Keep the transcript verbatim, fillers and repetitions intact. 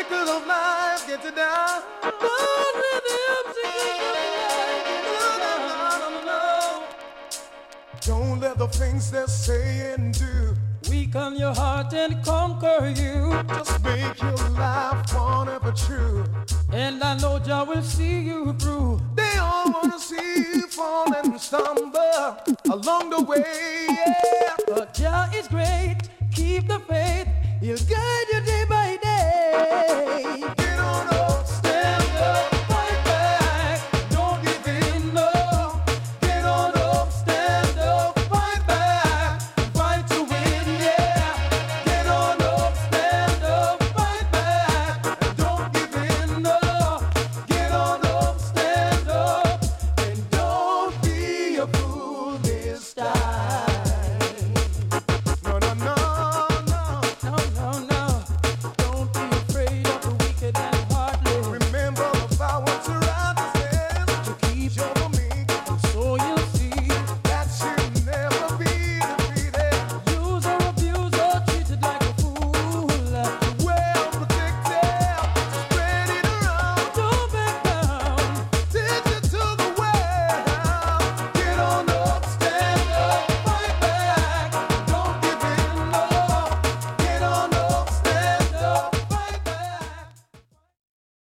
obstacles of life get you down. Don't let the obstacles of life get you down. No. Don't let the things they say and do weaken your heart and conquer you. Just make your life one ever true. And I know Jah will see you through. They all wanna see you fall and stumble along the way, yeah. But Jah is great, keep the faith. He'll